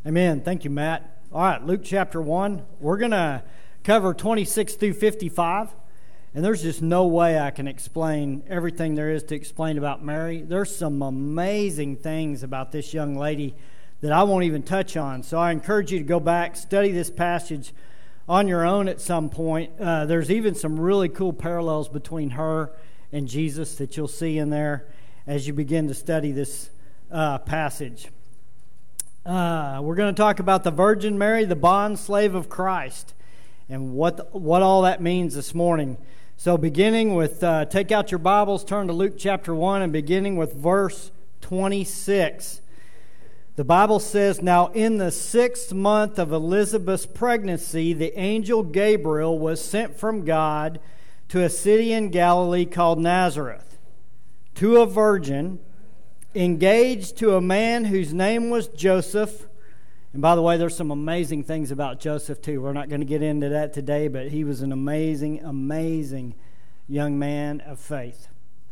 Amen. Thank you, Matt. All right, Luke chapter 1. We're going to cover 26 through 55. And there's just no way I can explain everything there is to explain about Mary. There's some amazing things about this young lady that I won't even touch on. So I encourage you to go back, study this passage on your own at some point. There's even some really cool parallels between her and Jesus that you'll see in there as you begin to study this passage. We're going to talk about the Virgin Mary, the bond slave of Christ, and what all that means this morning. So beginning with, take out your Bibles, turn to Luke chapter 1, and beginning with verse 26. The Bible says, "Now in the 6th month of Elizabeth's pregnancy, the angel Gabriel was sent from God to a city in Galilee called Nazareth, to a virgin engaged to a man whose name was Joseph." And by the way, there's some amazing things about Joseph too. We're not going to get into that today, but he was an amazing, amazing young man of faith.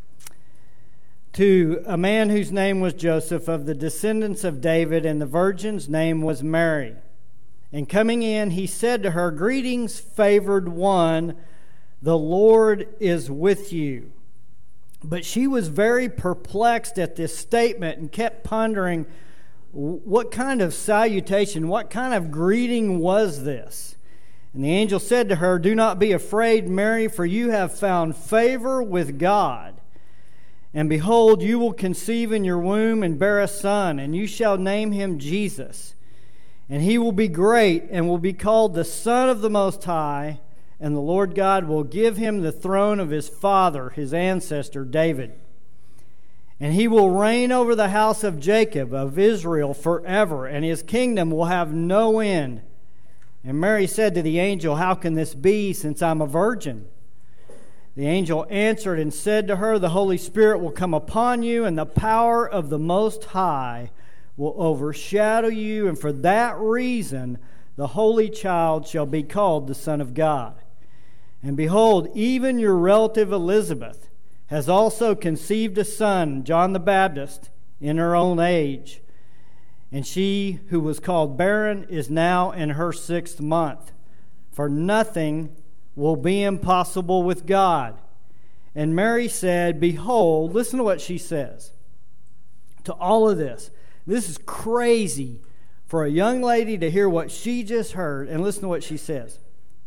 To a man whose name was Joseph, of the descendants of David, and the virgin's name was Mary. And coming in, he said to her, "Greetings, favored one, the Lord is with you." But she was very perplexed at this statement and kept pondering what kind of salutation, what kind of greeting was this? And the angel said to her, "Do not be afraid, Mary, for you have found favor with God. And behold, you will conceive in your womb and bear a son, and you shall name him Jesus. And he will be great and will be called the Son of the Most High. And the Lord God will give him the throne of his father, his ancestor David. And he will reign over the house of Jacob, of Israel, forever, and his kingdom will have no end." And Mary said to the angel, "How can this be, since I'm a virgin?" The angel answered and said to her, "The Holy Spirit will come upon you, and the power of the Most High will overshadow you, and for that reason the Holy Child shall be called the Son of God. And behold, even your relative Elizabeth has also conceived a son, John the Baptist, in her own age. And she who was called barren is now in her 6th month. For nothing will be impossible with God." And Mary said, "Behold," listen to what she says to all of this. This is crazy for a young lady to hear what she just heard. And listen to what she says.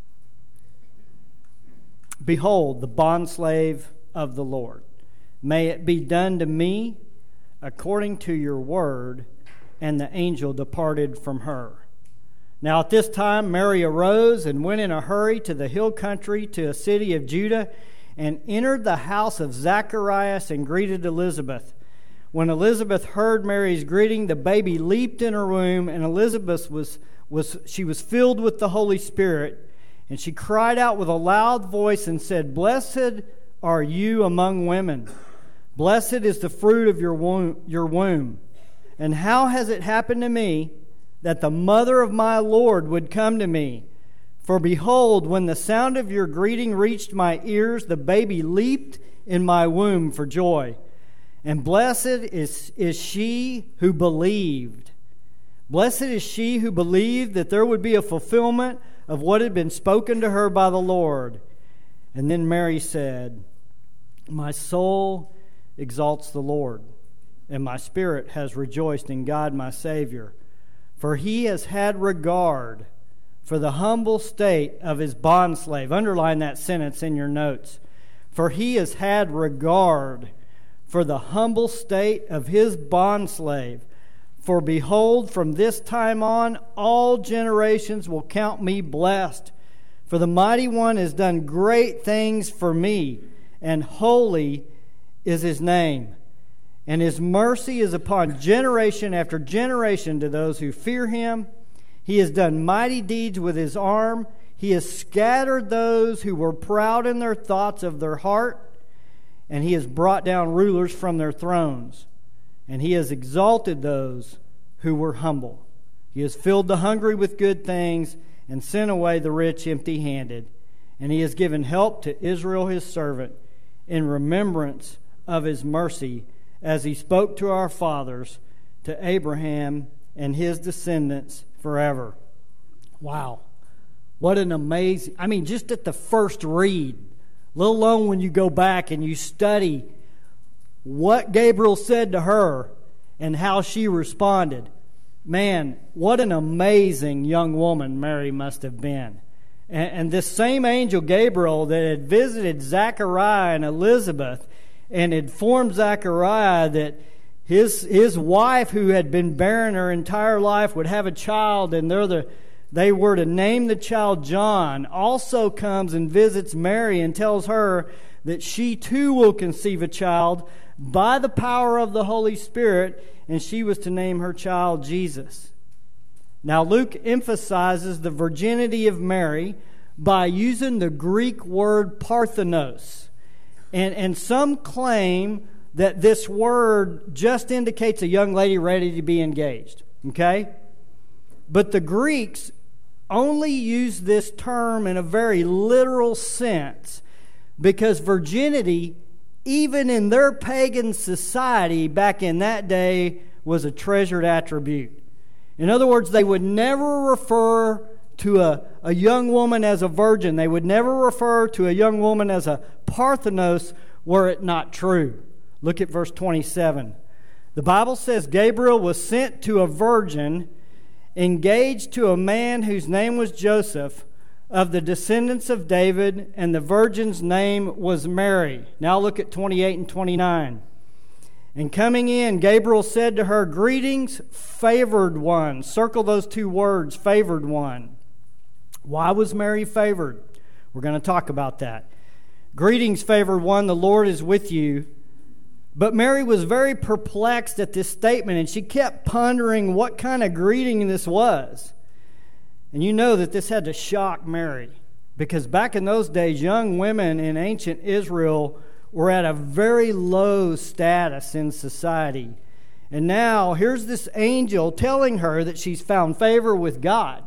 "Behold, the bondslave of the Lord. May it be done to me according to your word." And the angel departed from her. Now at this time Mary arose and went in a hurry to the hill country, to a city of Judah, and entered the house of Zacharias and greeted Elizabeth. When Elizabeth heard Mary's greeting, the baby leaped in her womb, and Elizabeth was filled with the Holy Spirit. And she cried out with a loud voice and said, "Blessed are you among women. Blessed is the fruit of your womb. And how has it happened to me that the mother of my Lord would come to me? For behold, when the sound of your greeting reached my ears, the baby leaped in my womb for joy. And blessed is she who believed. Blessed is she who believed that there would be a fulfillment of what had been spoken to her by the Lord." And then Mary said, "My soul exalts the Lord, and my spirit has rejoiced in God my Savior. For he has had regard for the humble state of his bondslave." Underline that sentence in your notes. "For he has had regard for the humble state of his bondslave. For behold, from this time on, all generations will count me blessed. For the Mighty One has done great things for me, and holy is his name. And his mercy is upon generation after generation to those who fear him. He has done mighty deeds with his arm. He has scattered those who were proud in their thoughts of their heart. And he has brought down rulers from their thrones. And he has exalted those who were humble. He has filled the hungry with good things and sent away the rich empty-handed. And he has given help to Israel his servant in remembrance of his mercy, as he spoke to our fathers, to Abraham and his descendants forever. Wow. What an amazing, just at the first read, let alone when you go back and you study what Gabriel said to her and how she responded. Man, what an amazing young woman Mary must have been. And this same angel Gabriel that had visited Zechariah and Elizabeth and informed Zechariah that his wife, who had been barren her entire life, would have a child, and they were to name the child John, also comes and visits Mary and tells her that she too will conceive a child by the power of the Holy Spirit, and she was to name her child Jesus. Now, Luke emphasizes the virginity of Mary by using the Greek word parthenos. And some claim that this word just indicates a young lady ready to be engaged. Okay? But the Greeks only use this term in a very literal sense because virginity, even in their pagan society back in that day, was a treasured attribute. In other words, they would never refer to a young woman as a virgin. They would never refer to a young woman as a parthenos were it not true. Look at verse 27. The Bible says Gabriel was sent to a virgin engaged to a man whose name was Joseph, of the descendants of David, and the virgin's name was Mary. Now look at 28 and 29. And coming in, Gabriel said to her, "Greetings, favored one." Circle those two words, favored one. Why was Mary favored? We're going to talk about that. "Greetings, favored one, the Lord is with you." But Mary was very perplexed at this statement, and she kept pondering what kind of greeting this was. And you know that this had to shock Mary, because back in those days, young women in ancient Israel were at a very low status in society. And now here's this angel telling her that she's found favor with God,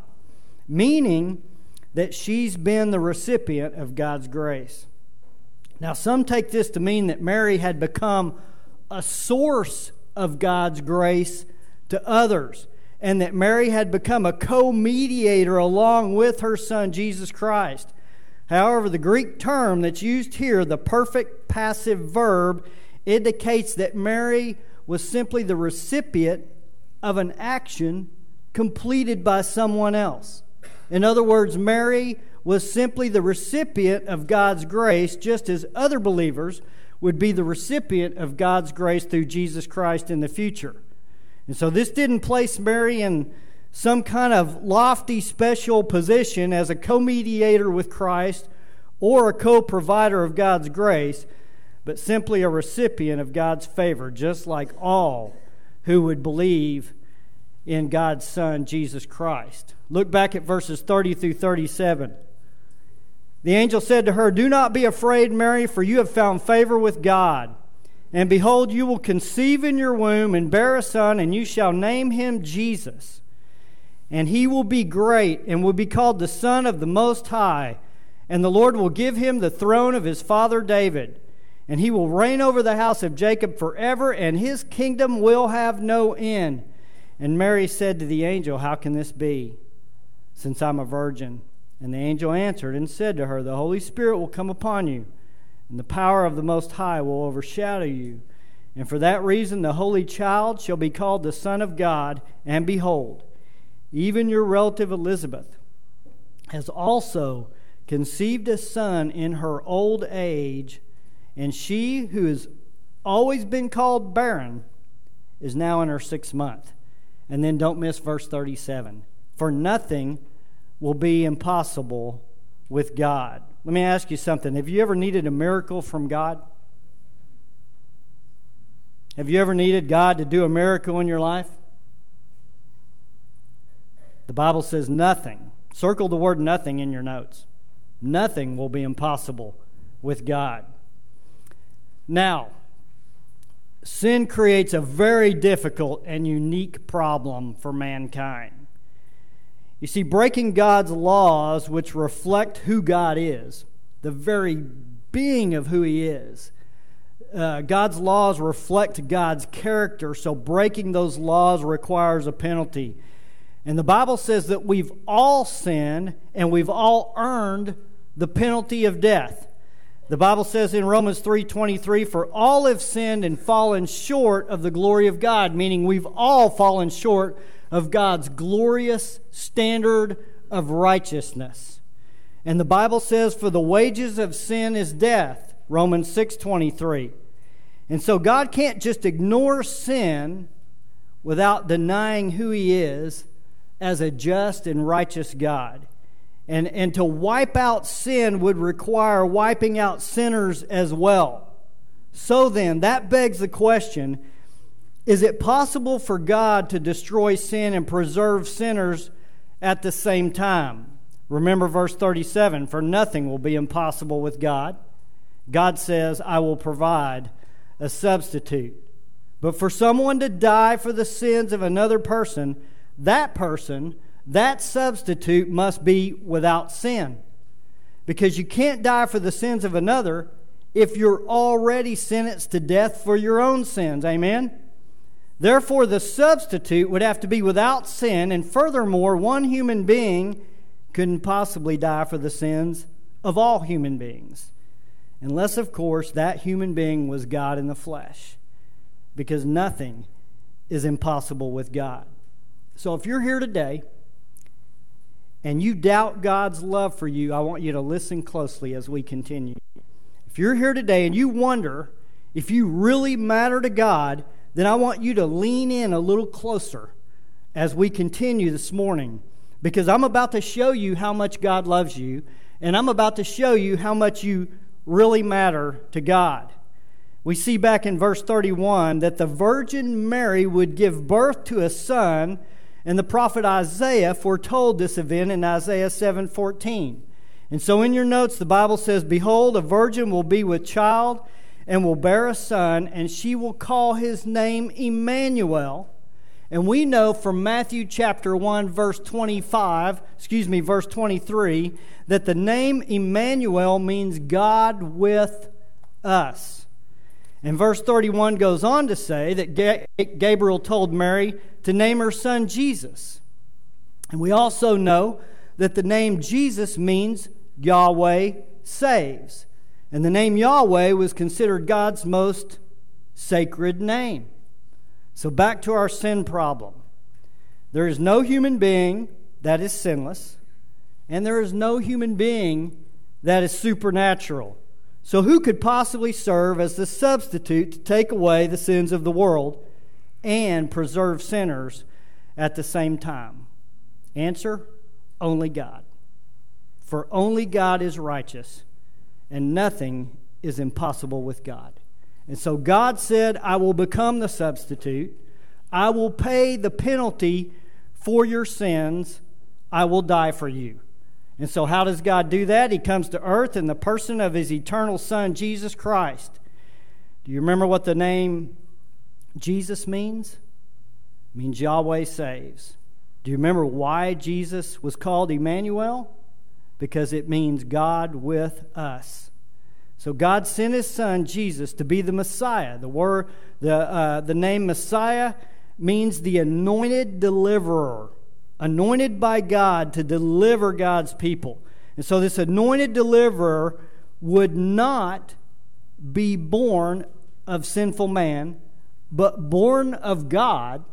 meaning that she's been the recipient of God's grace. Now, some take this to mean that Mary had become a source of God's grace to others, and that Mary had become a co-mediator along with her Son, Jesus Christ. However, the Greek term that's used here, the perfect passive verb, indicates that Mary was simply the recipient of an action completed by someone else. In other words, Mary was simply the recipient of God's grace, just as other believers would be the recipient of God's grace through Jesus Christ in the future. And so this didn't place Mary in some kind of lofty special position as a co-mediator with Christ or a co-provider of God's grace, but simply a recipient of God's favor, just like all who would believe in God's Son, Jesus Christ. Look back at verses 30 through 37. The angel said to her, "Do not be afraid, Mary, for you have found favor with God. And behold, you will conceive in your womb and bear a son, and you shall name him Jesus. And he will be great and will be called the Son of the Most High. And the Lord will give him the throne of his father David. And he will reign over the house of Jacob forever, and his kingdom will have no end." And Mary said to the angel, "How can this be, since I'm a virgin?" And the angel answered and said to her, "The Holy Spirit will come upon you, and the power of the Most High will overshadow you. And for that reason the Holy Child shall be called the Son of God. And behold, even your relative Elizabeth has also conceived a son in her old age, and she who has always been called barren is now in her 6th month." And then don't miss verse 37. "For nothing will be impossible with God." Let me ask you something. Have you ever needed a miracle from God? Have you ever needed God to do a miracle in your life? The Bible says nothing. Circle the word nothing in your notes. Nothing will be impossible with God. Now, sin creates a very difficult and unique problem for mankind. You see, breaking God's laws, which reflect who God is, the very being of who He is, God's laws reflect God's character, so breaking those laws requires a penalty. And the Bible says that we've all sinned and we've all earned the penalty of death. The Bible says in Romans 3:23, "For all have sinned and fallen short of the glory of God," meaning we've all fallen short of God's glorious standard of righteousness. And the Bible says, "For the wages of sin is death," Romans 6:23. And so God can't just ignore sin without denying who He is as a just and righteous God. And to wipe out sin would require wiping out sinners as well. So then, that begs the question, is it possible for God to destroy sin and preserve sinners at the same time? Remember verse 37, "For nothing will be impossible with God." God says, "I will provide a substitute." But for someone to die for the sins of another person, that substitute must be without sin. Because you can't die for the sins of another if you're already sentenced to death for your own sins. Amen? Therefore, the substitute would have to be without sin, and furthermore, one human being couldn't possibly die for the sins of all human beings. Unless, of course, that human being was God in the flesh. Because nothing is impossible with God. So if you're here today and you doubt God's love for you, I want you to listen closely as we continue. If you're here today and you wonder if you really matter to God, then I want you to lean in a little closer as we continue this morning. Because I'm about to show you how much God loves you, and I'm about to show you how much you really matter to God. We see back in verse 31 that the Virgin Mary would give birth to a son, and the prophet Isaiah foretold this event in Isaiah 7:14. And so in your notes, the Bible says, "Behold, a virgin will be with child and will bear a son, and she will call his name Emmanuel." And we know from Matthew chapter 1, verse 23, that the name Emmanuel means God with us. And verse 31 goes on to say that Gabriel told Mary to name her son Jesus. And we also know that the name Jesus means Yahweh saves. And the name Yahweh was considered God's most sacred name. So back to our sin problem. There is no human being that is sinless, and there is no human being that is supernatural. So who could possibly serve as the substitute to take away the sins of the world and preserve sinners at the same time? Answer, only God. For only God is righteous, and nothing is impossible with God. And so God said, "I will become the substitute. I will pay the penalty for your sins. I will die for you." And so how does God do that? He comes to earth in the person of His eternal Son, Jesus Christ. Do you remember what the name Jesus means? It means Yahweh saves. Do you remember why Jesus was called Emmanuel? Because it means God with us. So God sent His Son, Jesus, to be the Messiah. The name Messiah means the anointed deliverer. Anointed by God to deliver God's people. And so this anointed deliverer would not be born of sinful man, but born of God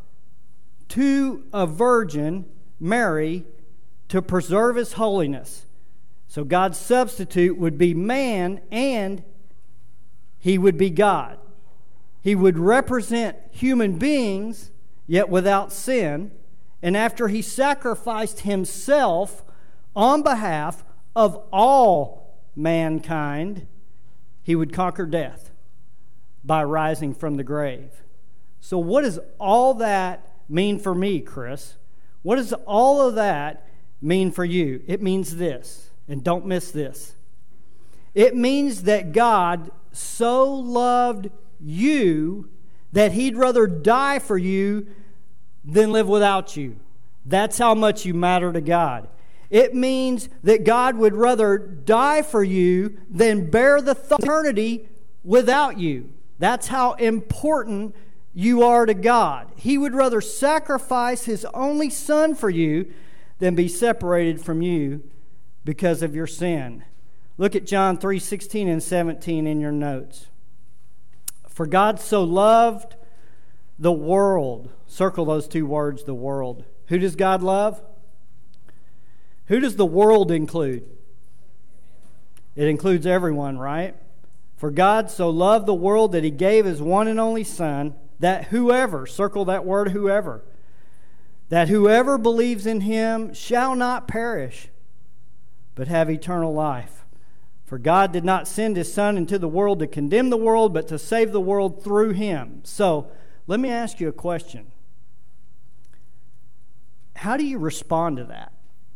to a virgin, Mary, to preserve His holiness. So God's substitute would be man, and He would be God. He would represent human beings, yet without sin. And after He sacrificed Himself on behalf of all mankind, He would conquer death by rising from the grave. So what does all that mean for me, Chris? What does all of that mean for you? It means this, and don't miss this. It means that God so loved you that He'd rather die for you than live without you. That's how much you matter to God. It means that God would rather die for you than bear the eternity without you. That's how important you are to God. He would rather sacrifice His only Son for you than be separated from you because of your sin. Look at John 3:16 and 17 in your notes. For God so loved the world. Circle those two words, the world. Who does God love? Who does the world include? It includes everyone, right? For God so loved the world that He gave His one and only Son, that whoever, circle that word whoever, that whoever believes in Him shall not perish, but have eternal life. For God did not send His Son into the world to condemn the world, but to save the world through Him. So, let me ask you a question. How do you respond to that?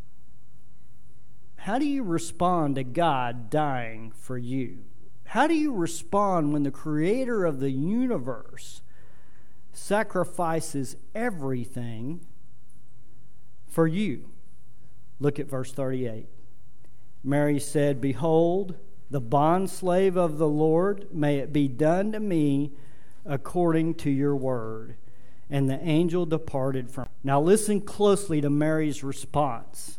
How do you respond to God dying for you? How do you respond when the Creator of the universe sacrifices everything for you? Look at verse 38. Mary said, Behold, the bondslave of the Lord, may it be done to me according to your word. And the angel departed from her. Now listen closely to Mary's response.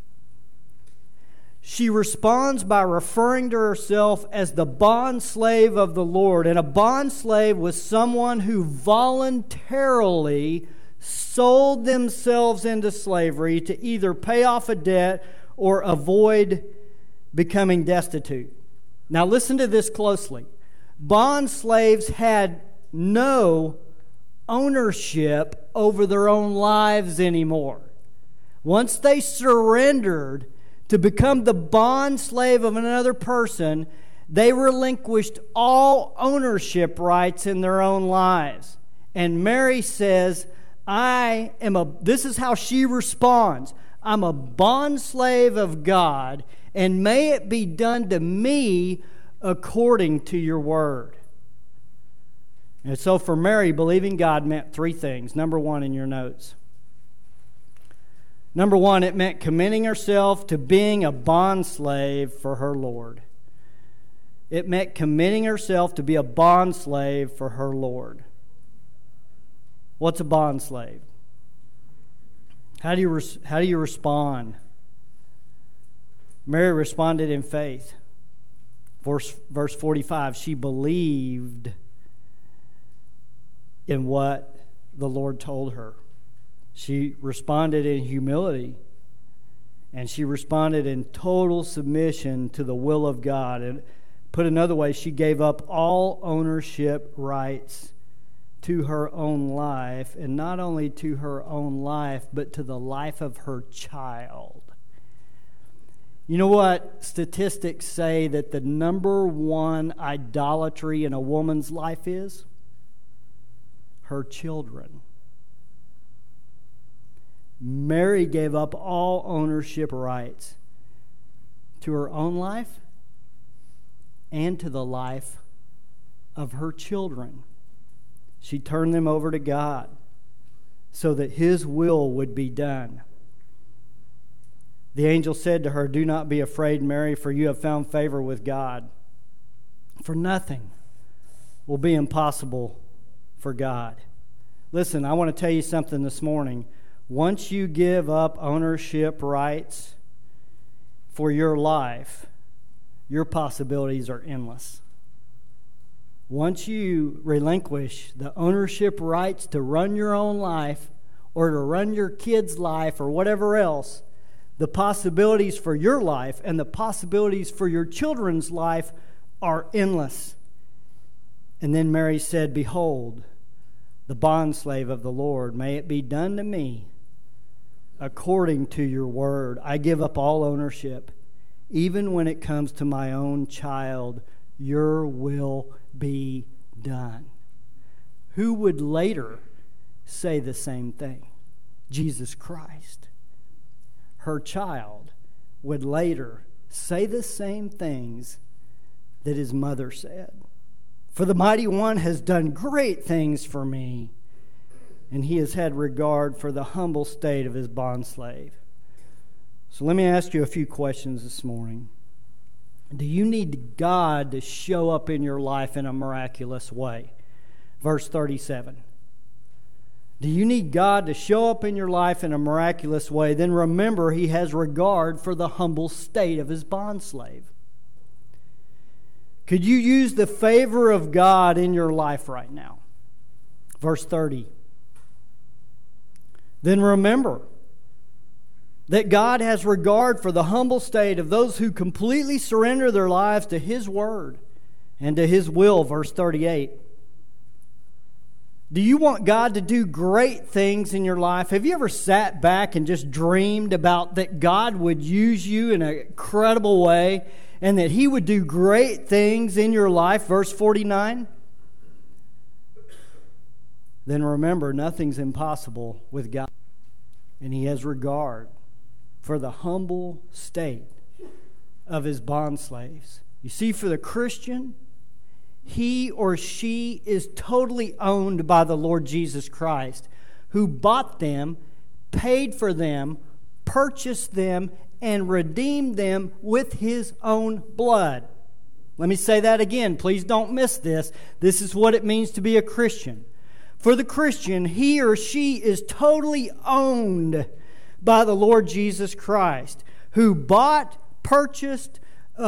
She responds by referring to herself as the bondslave of the Lord. And a bondslave was someone who voluntarily sold themselves into slavery to either pay off a debt or avoid becoming destitute. Now listen to this closely. Bond slaves had no ownership over their own lives anymore. Once they surrendered to become the bond slave of another person, they relinquished all ownership rights in their own lives. And Mary says, this is how she responds. I'm a bond slave of God, and may it be done to me according to your word. And so for Mary, believing God meant three things. Number one in your notes. Number one, it meant committing herself to being a bondslave for her Lord. It meant committing herself to be a bondslave for her Lord. What's a bondslave? How do you respond? Mary responded in faith. Verse 45, she believed in what the Lord told her. She responded in humility, and she responded in total submission to the will of God. And put another way, she gave up all ownership rights to her own life, and not only to her own life, but to the life of her child. You know what statistics say that the number one idolatry in a woman's life is? Her children. Mary gave up all ownership rights to her own life and to the life of her children. She turned them over to God so that His will would be done. The angel said to her, Do not be afraid, Mary, for you have found favor with God. For nothing will be impossible for God. Listen, I want to tell you something this morning. Once you give up ownership rights for your life, your possibilities are endless. Once you relinquish the ownership rights to run your own life or to run your kid's life or whatever else, the possibilities for your life and the possibilities for your children's life are endless. And then Mary said, Behold, the bondslave of the Lord, may it be done to me according to your word. I give up all ownership, even when it comes to my own child. Your will be done. Who would later say the same thing? Jesus Christ. Her child would later say the same things that his mother said. For the Mighty One has done great things for me, and He has had regard for the humble state of His bondslave. So let me ask you a few questions this morning. Do you need God to show up in your life in a miraculous way? Verse 37. Do you need God to show up in your life in a miraculous way? Then remember, He has regard for the humble state of His bondslave. Could you use the favor of God in your life right now? Verse 30. Then remember that God has regard for the humble state of those who completely surrender their lives to His word and to His will. Verse 38. Do you want God to do great things in your life? Have you ever sat back and just dreamed about that God would use you in an incredible way and that He would do great things in your life? Verse 49. Then remember, nothing's impossible with God, and He has regard for the humble state of His bondslaves. You see, for the Christian, he or she is totally owned by the Lord Jesus Christ, who bought them, paid for them, purchased them, and redeemed them with His own blood. Let me say that again. Please don't miss this. This is what it means to be a Christian. For the Christian, he or she is totally owned by the Lord Jesus Christ, who bought, purchased,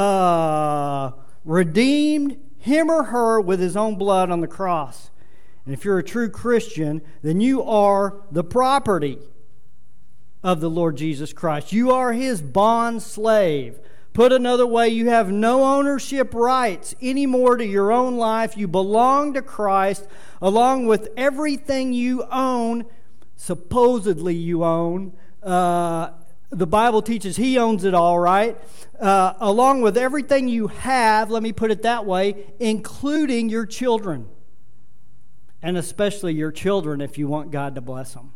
redeemed him or her with His own blood on the cross. And if you're a true Christian, then you are the property of the Lord Jesus Christ. You are His bond slave. Put another way, you have no ownership rights anymore to your own life. You belong to Christ along with everything you own, supposedly you own. The Bible teaches He owns it all, right? Along with everything you have, let me put it that way, including your children. And especially your children if you want God to bless them.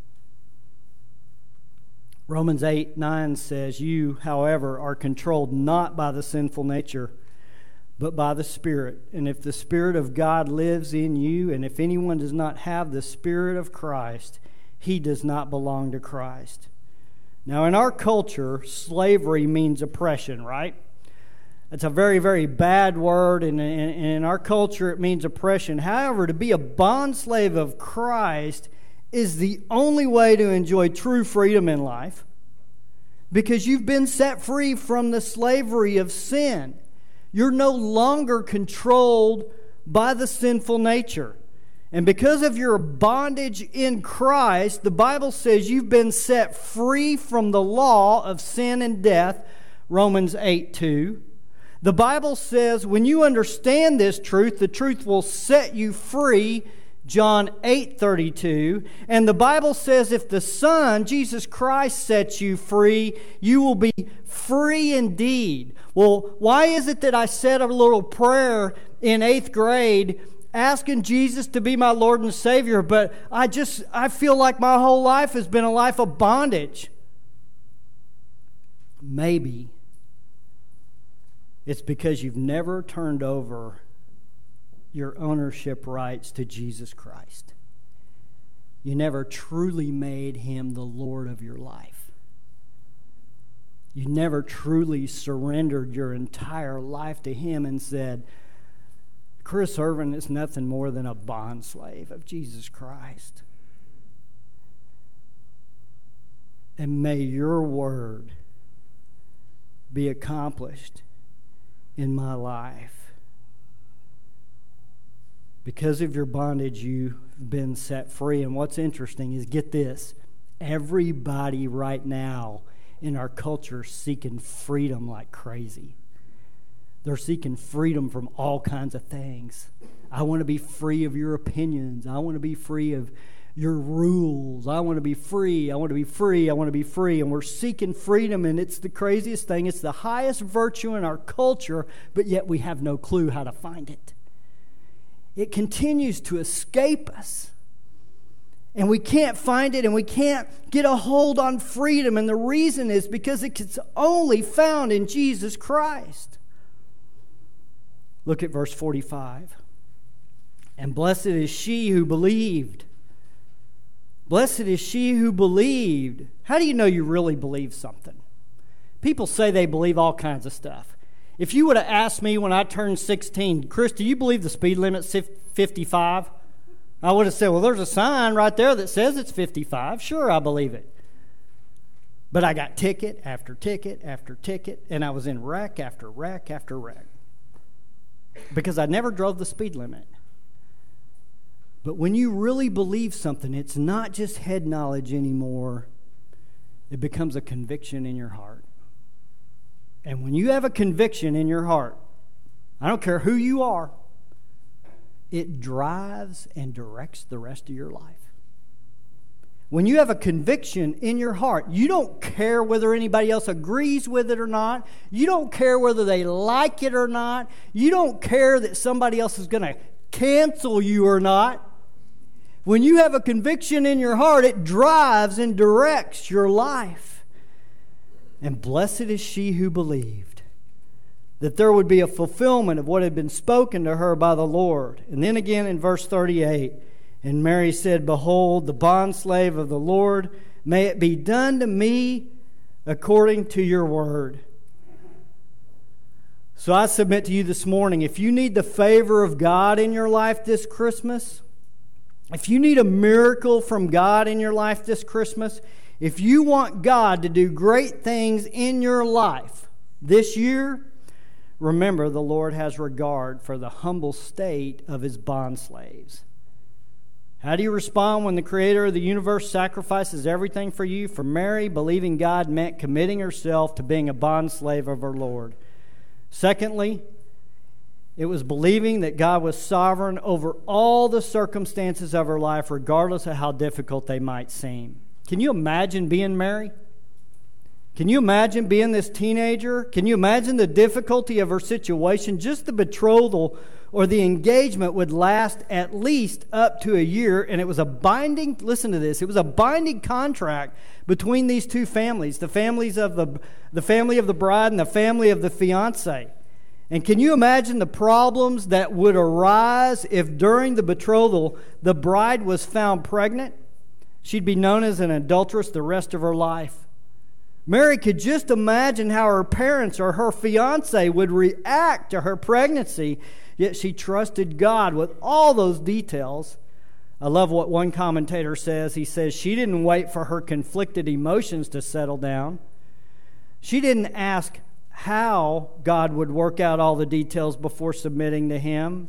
Romans 8:9 says, you, however, are controlled not by the sinful nature, but by the Spirit. And if the Spirit of God lives in you, and if anyone does not have the Spirit of Christ, he does not belong to Christ. Now, in our culture, slavery means oppression, right? It's a very, very bad word, and in our culture, it means oppression. However, to be a bondslave of Christ is the only way to enjoy true freedom in life, because you've been set free from the slavery of sin. You're no longer controlled by the sinful nature. And because of your bondage in Christ, the Bible says you've been set free from the law of sin and death, Romans 8:2. The Bible says when you understand this truth, the truth will set you free, John 8:32. And the Bible says if the Son, Jesus Christ, sets you free, you will be free indeed. Well, why is it that I said a little prayer in 8th grade asking Jesus to be my Lord and Savior, but I feel like my whole life has been a life of bondage? Maybe it's because you've never turned over your ownership rights to Jesus Christ. You never truly made Him the Lord of your life. You never truly surrendered your entire life to Him and said, Chris Irvin is nothing more than a bondslave of Jesus Christ. And may your word be accomplished in my life. Because of your bondage, you've been set free. And what's interesting is, get this, everybody right now in our culture is seeking freedom like crazy. They're seeking freedom from all kinds of things. I want to be free of your opinions. I want to be free of your rules. I want to be free. I want to be free. I want to be free. And we're seeking freedom, and it's the craziest thing. It's the highest virtue in our culture, but yet we have no clue how to find it. It continues to escape us. And we can't find it, and we can't get a hold on freedom. And the reason is because it's only found in Jesus Christ. Look at verse 45. And blessed is she who believed. Blessed is she who believed. How do you know you really believe something? People say they believe all kinds of stuff. If you would have asked me when I turned 16, Chris, do you believe the speed limit's 55? I would have said, well, there's a sign right there that says it's 55. Sure, I believe it. But I got ticket after ticket after ticket, and I was in wreck after wreck after wreck because I never drove the speed limit. But when you really believe something, it's not just head knowledge anymore. It becomes a conviction in your heart. And when you have a conviction in your heart, I don't care who you are, it drives and directs the rest of your life. When you have a conviction in your heart, you don't care whether anybody else agrees with it or not. You don't care whether they like it or not. You don't care that somebody else is going to cancel you or not. When you have a conviction in your heart, it drives and directs your life. And blessed is she who believed that there would be a fulfillment of what had been spoken to her by the Lord. And then again in verse 38, and Mary said, behold, the bondslave of the Lord, may it be done to me according to your word. So I submit to you this morning, if you need the favor of God in your life this Christmas, if you need a miracle from God in your life this Christmas, if you want God to do great things in your life this year, remember the Lord has regard for the humble state of His bondslaves. How do you respond when the Creator of the universe sacrifices everything for you? For Mary, believing God meant committing herself to being a bondslave of her Lord. Secondly, it was believing that God was sovereign over all the circumstances of her life, regardless of how difficult they might seem. Can you imagine being Mary? Can you imagine being this teenager? Can you imagine the difficulty of her situation? Just the betrothal or the engagement would last at least up to a year, and it was a binding, listen to this, it was a binding contract between these two families, the family of the bride and the family of the fiancé. And can you imagine the problems that would arise if during the betrothal the bride was found pregnant? She'd be known as an adulteress the rest of her life. Mary could just imagine how her parents or her fiancé would react to her pregnancy, yet she trusted God with all those details. I love what one commentator says. He says she didn't wait for her conflicted emotions to settle down. She didn't ask how God would work out all the details before submitting to Him.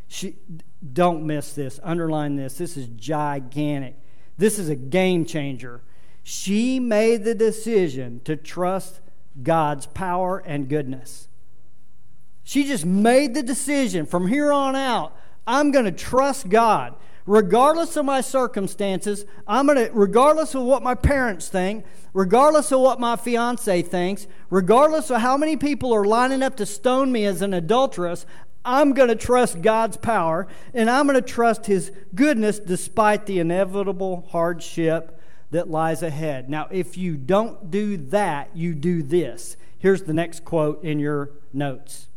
Don't miss this. Underline this. This is gigantic. This is a game changer. She made the decision to trust God's power and goodness. She just made the decision from here on out, I'm going to trust God. Regardless of my circumstances, regardless of what my parents think, regardless of what my fiancé thinks, regardless of how many people are lining up to stone me as an adulteress, I'm going to trust God's power, and I'm going to trust His goodness despite the inevitable hardship that lies ahead. Now, if you don't do that, you do this. Here's the next quote in your notes.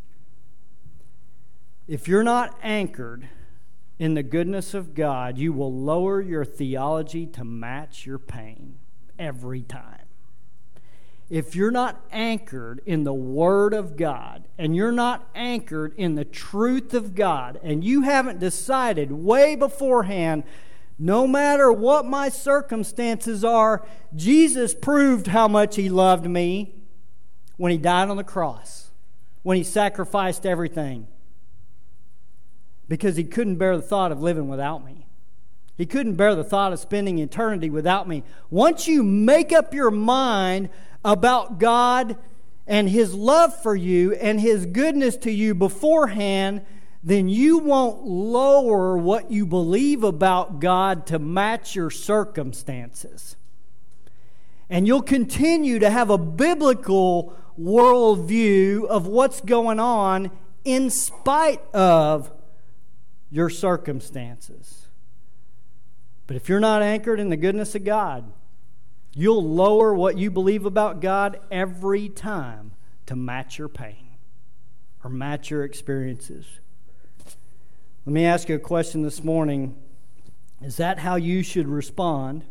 If you're not anchored in the goodness of God, you will lower your theology to match your pain every time. If you're not anchored in the Word of God, and you're not anchored in the truth of God, and you haven't decided way beforehand, no matter what my circumstances are, Jesus proved how much He loved me when He died on the cross, when He sacrificed everything, because He couldn't bear the thought of living without me. He couldn't bear the thought of spending eternity without me. Once you make up your mind about God and His love for you and His goodness to you beforehand, then you won't lower what you believe about God to match your circumstances. And you'll continue to have a biblical worldview of what's going on in spite of your circumstances. But if you're not anchored in the goodness of God, you'll lower what you believe about God every time to match your pain or match your experiences. Let me ask you a question this morning. Is that how you should respond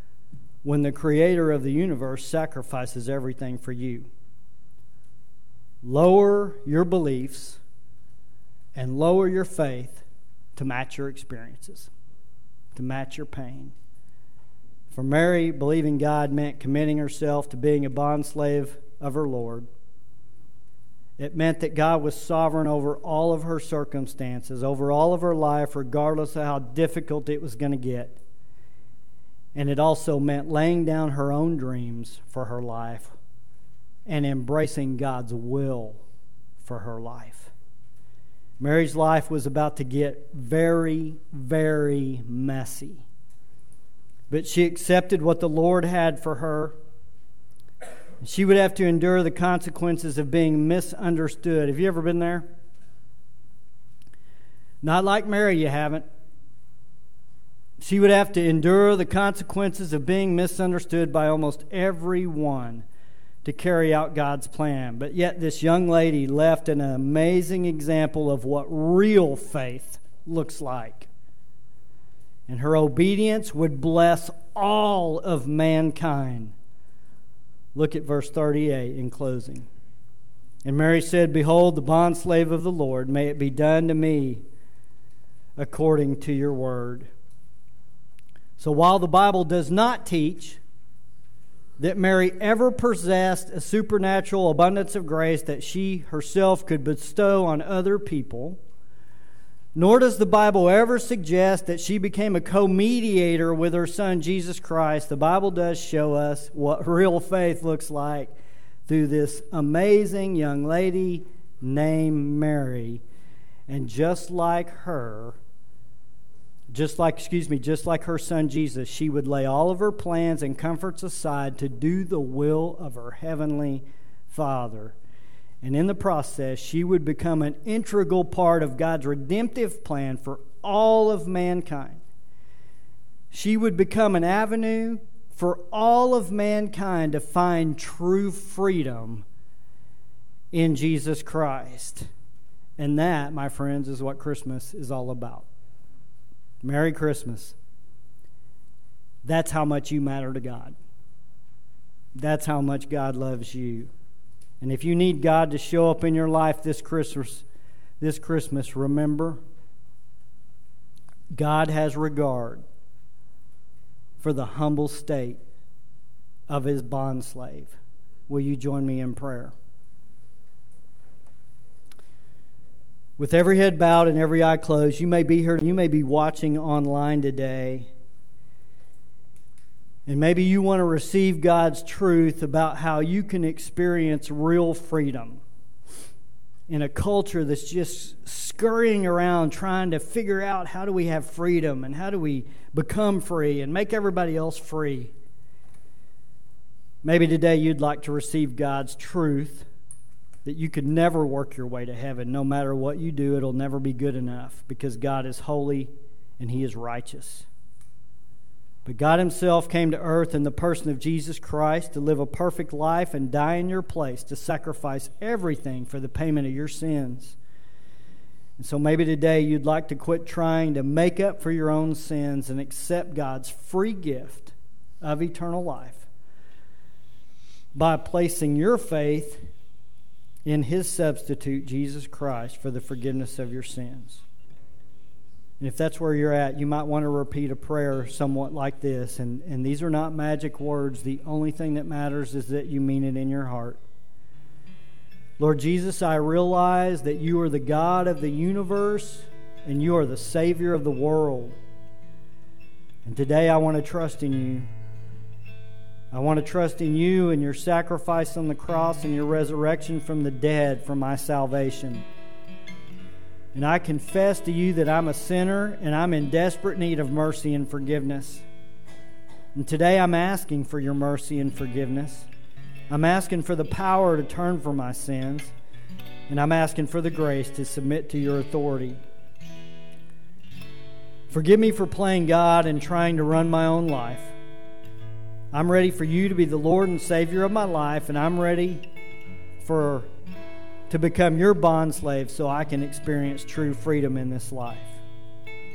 when the Creator of the universe sacrifices everything for you? lower your beliefs and lower your faith to match your experiences, to match your pain. For Mary, believing God meant committing herself to being a bondslave of her Lord. It meant that God was sovereign over all of her circumstances, over all of her life, regardless of how difficult it was going to get. And it also meant laying down her own dreams for her life and embracing God's will for her life. Mary's life was about to get very, very messy. But she accepted what the Lord had for her. She would have to endure the consequences of being misunderstood. Have you ever been there? Not like Mary, you haven't. She would have to endure the consequences of being misunderstood by almost everyone to carry out God's plan. But yet this young lady left an amazing example of what real faith looks like. And her obedience would bless all of mankind. Look at verse 38 in closing. And Mary said, "Behold, the bondslave of the Lord, may it be done to me according to your word." So while the Bible does not teach that Mary ever possessed a supernatural abundance of grace that she herself could bestow on other people, nor does the Bible ever suggest that she became a co-mediator with her son Jesus Christ, the Bible does show us what real faith looks like through this amazing young lady named Mary. And just like her son Jesus, she would lay all of her plans and comforts aside to do the will of her heavenly Father. And in the process, she would become an integral part of God's redemptive plan for all of mankind. She would become an avenue for all of mankind to find true freedom in Jesus Christ. And that, my friends, is what Christmas is all about. Merry Christmas. That's how much you matter to God. That's how much God loves you. And if you need God to show up in your life this Christmas, remember, God has regard for the humble state of His bondslave. Will you join me in prayer? With every head bowed and every eye closed, you may be here, you may be watching online today, and maybe you want to receive God's truth about how you can experience real freedom in a culture that's just scurrying around trying to figure out how do we have freedom and how do we become free and make everybody else free. Maybe today you'd like to receive God's truth that you could never work your way to heaven. No matter what you do, it'll never be good enough because God is holy and He is righteous. But God Himself came to earth in the person of Jesus Christ to live a perfect life and die in your place, to sacrifice everything for the payment of your sins. And so maybe today you'd like to quit trying to make up for your own sins and accept God's free gift of eternal life by placing your faith in His substitute, Jesus Christ, for the forgiveness of your sins. And if that's where you're at, you might want to repeat a prayer somewhat like this. And these are not magic words. The only thing that matters is that you mean it in your heart. Lord Jesus, I realize that you are the God of the universe and you are the Savior of the world. And today I want to trust in you. I want to trust in you and your sacrifice on the cross and your resurrection from the dead for my salvation. And I confess to you that I'm a sinner and I'm in desperate need of mercy and forgiveness. And today I'm asking for your mercy and forgiveness. I'm asking for the power to turn from my sins. And I'm asking for the grace to submit to your authority. Forgive me for playing God and trying to run my own life. I'm ready for you to be the Lord and Savior of my life, and I'm ready to become your bondslave so I can experience true freedom in this life.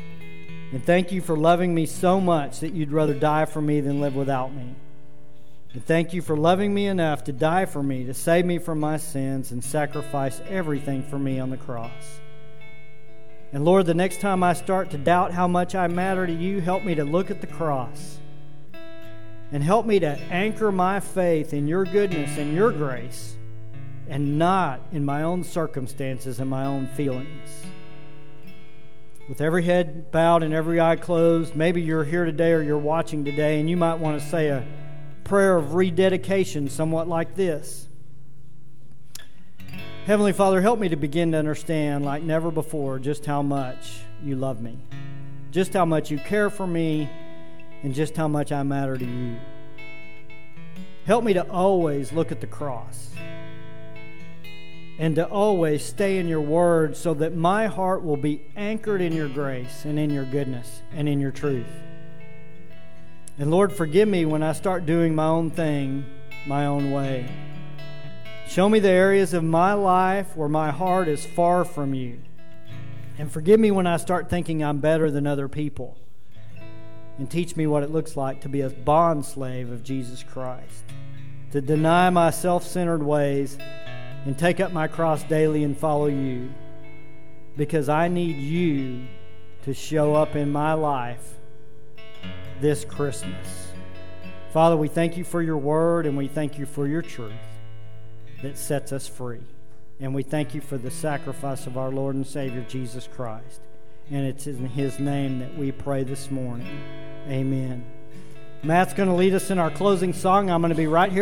And thank you for loving me so much that you'd rather die for me than live without me. And thank you for loving me enough to die for me, to save me from my sins, and sacrifice everything for me on the cross. And Lord, the next time I start to doubt how much I matter to you, help me to look at the cross. And help me to anchor my faith in your goodness and your grace, and not in my own circumstances and my own feelings. With every head bowed and every eye closed, maybe you're here today or you're watching today, and you might want to say a prayer of rededication somewhat like this. Heavenly Father, help me to begin to understand like never before just how much you love me, just how much you care for me, and just how much I matter to you. Help me to always look at the cross and to always stay in your word so that my heart will be anchored in your grace and in your goodness and in your truth. And Lord, forgive me when I start doing my own thing, my own way. Show me the areas of my life where my heart is far from you. And forgive me when I start thinking I'm better than other people. And teach me what it looks like to be a bond slave of Jesus Christ. To deny my self-centered ways and take up my cross daily and follow you. Because I need you to show up in my life this Christmas. Father, we thank you for your word, and we thank you for your truth that sets us free. And we thank you for the sacrifice of our Lord and Savior, Jesus Christ. And it's in his name that we pray this morning. Amen. Matt's going to lead us in our closing song. I'm going to be right here.